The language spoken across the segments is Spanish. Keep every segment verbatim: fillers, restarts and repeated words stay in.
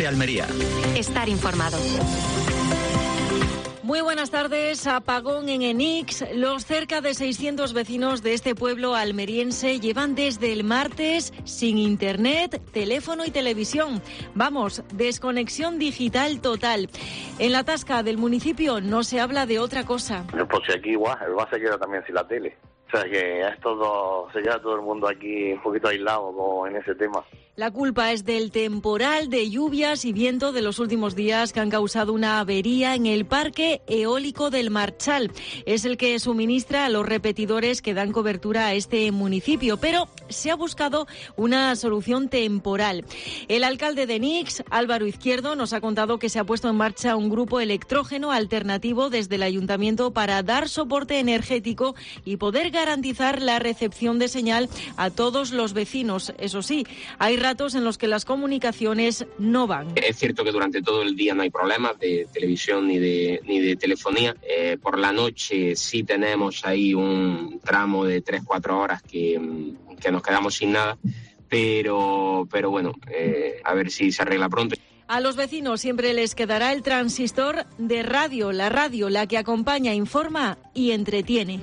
COPE Almería. Estar informado. Muy buenas tardes. Apagón en Enix. Los cerca de seiscientos vecinos de este pueblo almeriense llevan desde el martes sin internet, teléfono y televisión. Vamos, desconexión digital total. En la Tasca del municipio no se habla de otra cosa. Pues si aquí igual, el va se queda también sin la tele. O sea que es todo, se queda todo el mundo aquí un poquito aislado como en ese tema. La culpa es del temporal de lluvias y viento de los últimos días que han causado una avería en el parque eólico del Marchal. Es el que suministra a los repetidores que dan cobertura a este municipio, pero se ha buscado una solución temporal. El alcalde de Enix, Álvaro Izquierdo, nos ha contado que se ha puesto en marcha un grupo electrógeno alternativo desde el ayuntamiento para dar soporte energético y poder garantizar la recepción de señal a todos los vecinos. Eso sí, hay ratos en los que las comunicaciones no van. Es cierto que durante todo el día no hay problemas de televisión ni de ni de telefonía. Eh, por la noche sí tenemos ahí un tramo de tres cuatro horas que, que nos quedamos sin nada, pero, pero bueno, eh, a ver si se arregla pronto. A los vecinos siempre les quedará el transistor de radio, la radio, la que acompaña, informa y entretiene.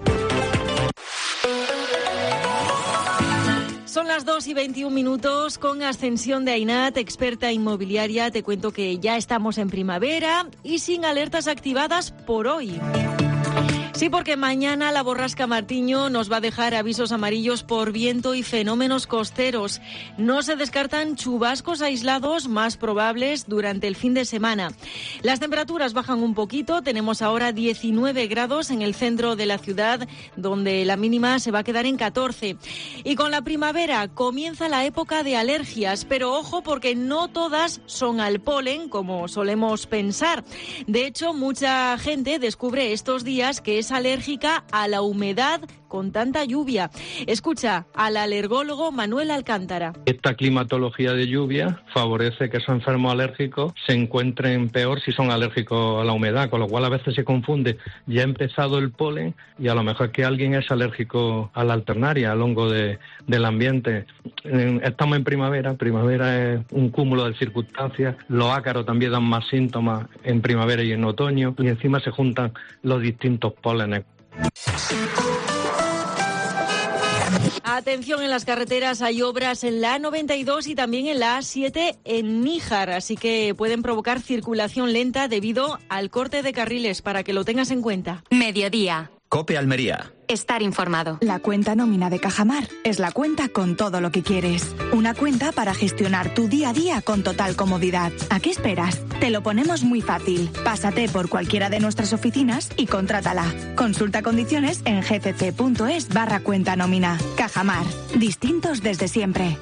Son las dos y veintiún minutos. Con Ascensión de Ainat, experta inmobiliaria, te cuento que ya estamos en primavera y sin alertas activadas por hoy. Sí, porque mañana la borrasca Martiño nos va a dejar avisos amarillos por viento y fenómenos costeros. No se descartan chubascos aislados más probables durante el fin de semana. Las temperaturas bajan un poquito. Tenemos ahora diecinueve grados en el centro de la ciudad, donde la mínima se va a quedar en catorce. Y con la primavera comienza la época de alergias, pero ojo porque no todas son al polen, como solemos pensar. De hecho, mucha gente descubre estos días que es alérgica a la humedad con tanta lluvia. Escucha al alergólogo Manuel Alcántara. Esta climatología de lluvia favorece que esos enfermos alérgicos se encuentren peor si son alérgicos a la humedad, con lo cual a veces se confunde. Ya ha empezado el polen y a lo mejor es que alguien es alérgico a la alternaria, al hongo de, del ambiente. Estamos en primavera, primavera es un cúmulo de circunstancias, los ácaros también dan más síntomas en primavera y en otoño, y encima se juntan los distintos pólenes. Atención, en las carreteras hay obras en la A noventa y dos y también en la A siete en Níjar, así que pueden provocar circulación lenta debido al corte de carriles, para que lo tengas en cuenta. Mediodía. COPE Almería. Estar informado. La cuenta nómina de Cajamar es la cuenta con todo lo que quieres. Una cuenta para gestionar tu día a día con total comodidad. ¿A qué esperas? Te lo ponemos muy fácil. Pásate por cualquiera de nuestras oficinas y contrátala. Consulta condiciones en gcc.es barra cuenta nómina. Cajamar. Distintos desde siempre.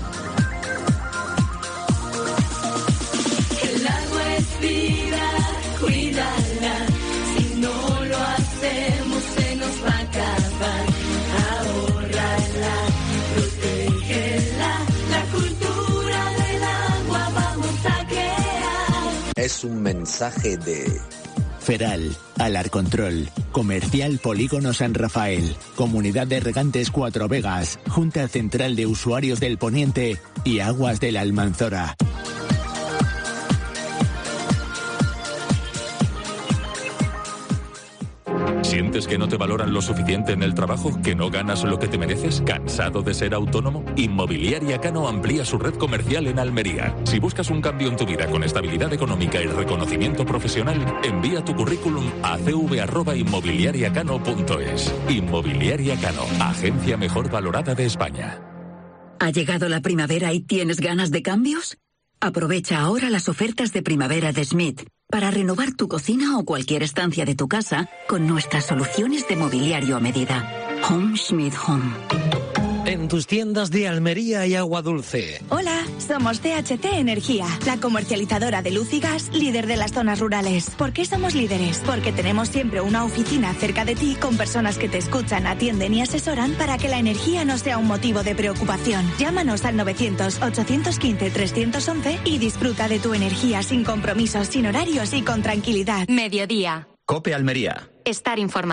El agua es vida, cuídala. Si no lo hacemos se nos va a acabar. Ahórrala, protégela. La cultura del agua vamos a crear. Es un mensaje de Feral, Alarcontrol, Comercial Polígono San Rafael, Comunidad de Regantes Cuatro Vegas, Junta Central de Usuarios del Poniente y Aguas de la Almanzora. ¿Sientes que no te valoran lo suficiente en el trabajo? ¿Que no ganas lo que te mereces? ¿Cansado de ser autónomo? Inmobiliaria Cano amplía su red comercial en Almería. Si buscas un cambio en tu vida con estabilidad económica y reconocimiento profesional, envía tu currículum a c v arroba inmobiliaria cano punto es. Inmobiliaria Cano, agencia mejor valorada de España. ¿Ha llegado la primavera y tienes ganas de cambios? Aprovecha ahora las ofertas de primavera de Schmidt para renovar tu cocina o cualquier estancia de tu casa con nuestras soluciones de mobiliario a medida. Home Schmidt Home. En tus tiendas de Almería y Agua Dulce. Hola, somos T H T Energía, la comercializadora de luz y gas líder de las zonas rurales. ¿Por qué somos líderes? Porque tenemos siempre una oficina cerca de ti con personas que te escuchan, atienden y asesoran para que la energía no sea un motivo de preocupación. Llámanos al novecientos, ochocientos quince, trescientos once y disfruta de tu energía sin compromisos, sin horarios y con tranquilidad. Mediodía. COPE Almería. Estar informado.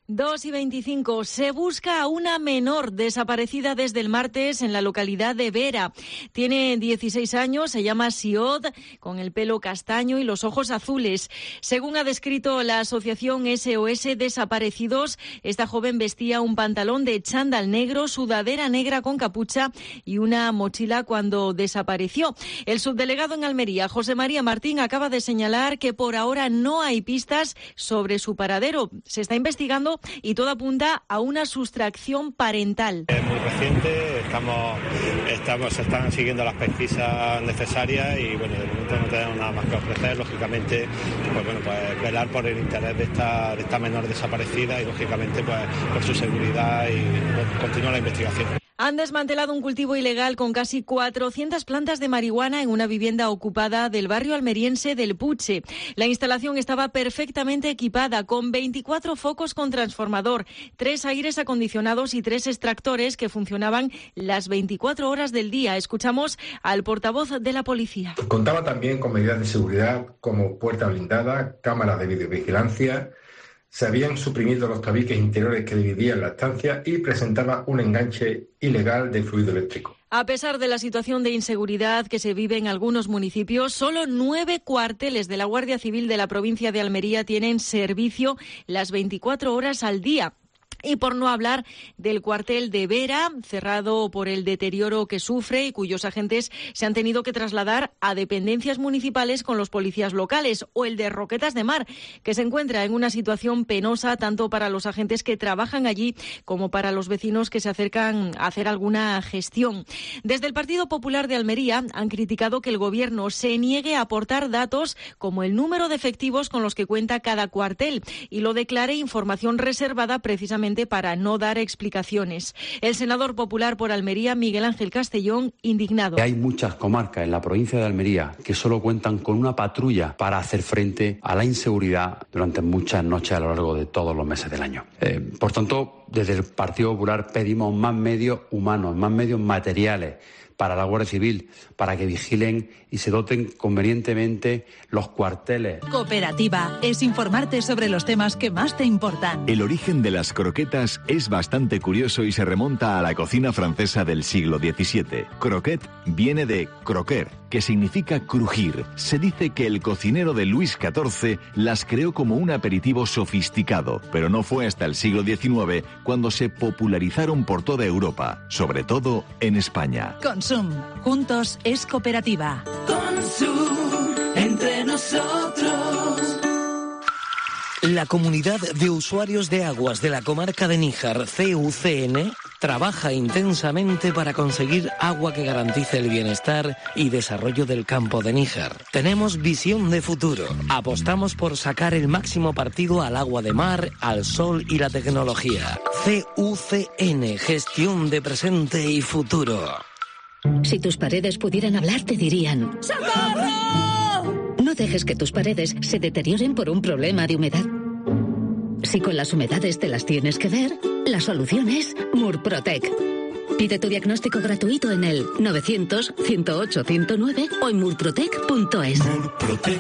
dos y veinticinco. Se busca a una menor desaparecida desde el martes en la localidad de Vera. Tiene dieciséis años, se llama Siod, con el pelo castaño y los ojos azules. Según ha descrito la asociación S O S Desaparecidos, esta joven vestía un pantalón de chándal negro, sudadera negra con capucha y una mochila cuando desapareció. El subdelegado en Almería, José María Martín, acaba de señalar que por ahora no hay pistas sobre su paradero. Se está investigando y todo apunta a una sustracción parental. Es muy reciente, estamos, estamos, se están siguiendo las pesquisas necesarias y bueno, de momento no tenemos nada más que ofrecer. Lógicamente, pues bueno, pues velar por el interés de esta, de esta menor desaparecida y lógicamente pues por su seguridad y bueno, continúa la investigación. Han desmantelado un cultivo ilegal con casi cuatrocientas plantas de marihuana en una vivienda ocupada del barrio almeriense del Puche. La instalación estaba perfectamente equipada con veinticuatro focos con transformador, tres aires acondicionados y tres extractores que funcionaban las veinticuatro horas del día. Escuchamos al portavoz de la policía. Contaba también con medidas de seguridad como puerta blindada, cámaras de videovigilancia. Se habían suprimido los tabiques interiores que dividían la estancia y presentaba un enganche ilegal de fluido eléctrico. A pesar de la situación de inseguridad que se vive en algunos municipios, solo nueve cuarteles de la Guardia Civil de la provincia de Almería tienen servicio las veinticuatro horas al día. Y por no hablar del cuartel de Vera, cerrado por el deterioro que sufre y cuyos agentes se han tenido que trasladar a dependencias municipales con los policías locales, o el de Roquetas de Mar, que se encuentra en una situación penosa tanto para los agentes que trabajan allí como para los vecinos que se acercan a hacer alguna gestión. Desde el Partido Popular de Almería han criticado que el Gobierno se niegue a aportar datos como el número de efectivos con los que cuenta cada cuartel y lo declare información reservada precisamente para no dar explicaciones. El senador popular por Almería, Miguel Ángel Castellón, indignado. Hay muchas comarcas en la provincia de Almería que solo cuentan con una patrulla para hacer frente a la inseguridad durante muchas noches a lo largo de todos los meses del año. Eh, por tanto, desde el Partido Popular pedimos más medios humanos, más medios materiales para la Guardia Civil, para que vigilen y se doten convenientemente los cuarteles. Cooperativa es informarte sobre los temas que más te importan. El origen de las croquetas es bastante curioso y se remonta a la cocina francesa del siglo diecisiete. Croquette viene de croquer, que significa crujir. Se dice que el cocinero de Luis catorce las creó como un aperitivo sofisticado, pero no fue hasta el siglo diecinueve cuando se popularizaron por toda Europa, sobre todo en España. Consum, juntos es cooperativa. Consum, entre nosotros. La Comunidad de Usuarios de Aguas de la Comarca de Níjar, C U C N, trabaja intensamente para conseguir agua que garantice el bienestar y desarrollo del campo de Níjar. Tenemos visión de futuro. Apostamos por sacar el máximo partido al agua de mar, al sol y la tecnología. C U C N, gestión de presente y futuro. Si tus paredes pudieran hablar, te dirían: ¡socorro! No dejes que tus paredes se deterioren por un problema de humedad. Si con las humedades te las tienes que ver, la solución es Murprotec. Pide tu diagnóstico gratuito en el novecientos, ciento ocho, ciento nueve o en murprotec punto es. Murprotec.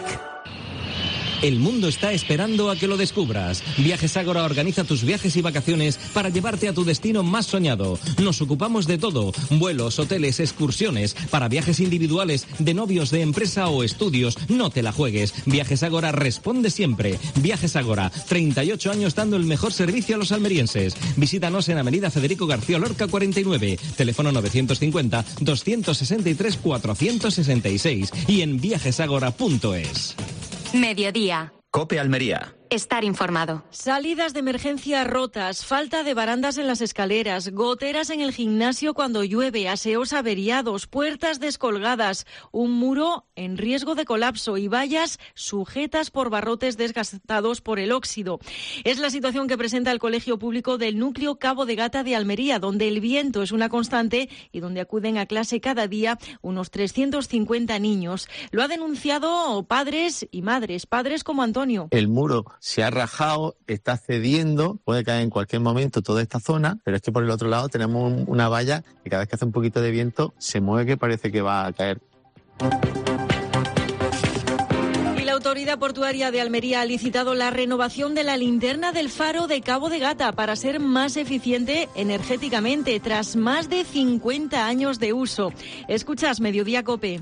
El mundo está esperando a que lo descubras. Viajes Ágora organiza tus viajes y vacaciones para llevarte a tu destino más soñado. Nos ocupamos de todo: vuelos, hoteles, excursiones, para viajes individuales, de novios, de empresa o estudios. No te la juegues. Viajes Ágora responde siempre. Viajes Ágora, treinta y ocho años dando el mejor servicio a los almerienses. Visítanos en Avenida Federico García Lorca cuarenta y nueve, teléfono novecientos cincuenta, doscientos sesenta y tres, cuatrocientos sesenta y seis y en viajesagora punto es. Mediodía. COPE Almería. Estar informado. Salidas de emergencia rotas, falta de barandas en las escaleras, goteras en el gimnasio cuando llueve, aseos averiados, puertas descolgadas, un muro en riesgo de colapso y vallas sujetas por barrotes desgastados por el óxido. Es la situación que presenta el Colegio Público del Núcleo Cabo de Gata de Almería, donde el viento es una constante y donde acuden a clase cada día unos trescientos cincuenta niños. Lo ha denunciado padres y madres, padres como Antonio. El muro se ha rajado, está cediendo, puede caer en cualquier momento toda esta zona, pero es que por el otro lado tenemos un, una valla que cada vez que hace un poquito de viento se mueve, que parece que va a caer. Autoridad Portuaria de Almería ha licitado la renovación de la linterna del faro de Cabo de Gata para ser más eficiente energéticamente tras más de cincuenta años de uso. Escuchas Mediodía COPE.